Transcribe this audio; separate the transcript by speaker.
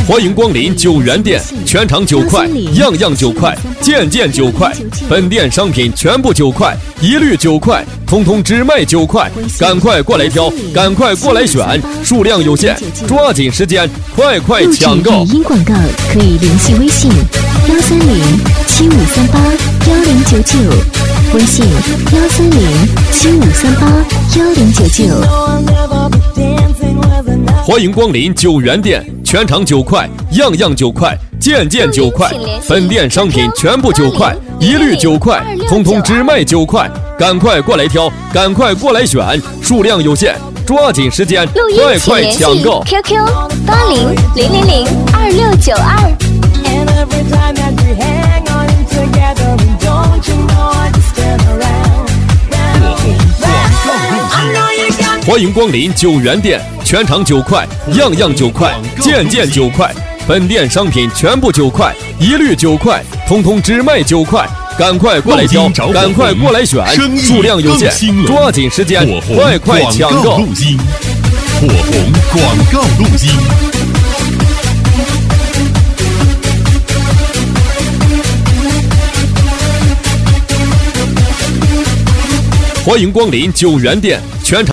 Speaker 1: 欢迎光临9元店，全场9块，样样9块，件件9块，本店商品全部9块，一律9块，通通只卖9块，赶快过来挑，赶快过来选，数量有限，抓紧时间，快快抢购。
Speaker 2: 录制语音广告可以联系微信13075381099，微信13075381099。
Speaker 1: 欢迎光临9元店，全场9块，样样9块，件件9块，本店商品全部9块，一律9块，通通只卖9块，赶快过来挑，赶快过来选，数量有限，抓紧时间，快快抢购。
Speaker 3: QQ 8000022692。
Speaker 1: 欢迎光临9元店，全场9块，样样9块，件件9块，本店商品全部9块，一律9块，通通只卖9块，赶快过来挑，赶快过来选，数量有限，抓紧时间，快快抢购。
Speaker 4: 火红广告录音。
Speaker 1: 欢迎光临9元店，